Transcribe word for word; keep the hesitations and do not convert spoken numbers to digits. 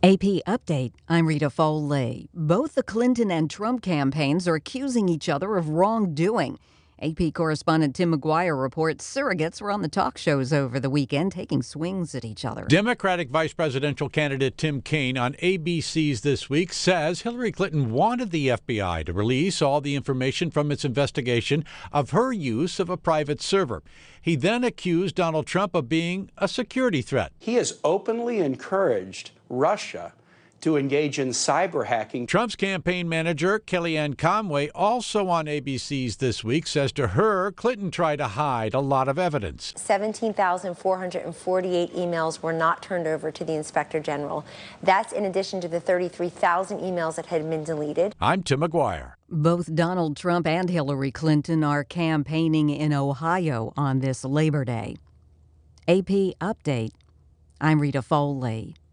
A P Update, I'm Rita Foley. Both the Clinton and Trump campaigns are accusing each other of wrongdoing. A P correspondent Tim McGuire reports surrogates were on the talk shows over the weekend taking swings at each other. Democratic vice presidential candidate Tim Kaine on A B C's This Week says Hillary Clinton wanted the F B I to release all the information from its investigation of her use of a private server. He then accused Donald Trump of being a security threat. He has openly encouraged Russia to engage in cyber hacking. Trump's campaign manager, Kellyanne Conway, also on A B C's This Week, says to her, Clinton tried to hide a lot of evidence. seventeen thousand four hundred forty-eight emails were not turned over to the Inspector General. That's in addition to the thirty-three thousand emails that had been deleted. I'm Tim McGuire. Both Donald Trump and Hillary Clinton are campaigning in Ohio on this Labor Day. A P Update, I'm Rita Foley.